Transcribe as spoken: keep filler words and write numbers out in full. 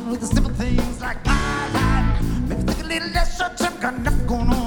with the simple things like my life. Maybe think a little less short term, got enough going on.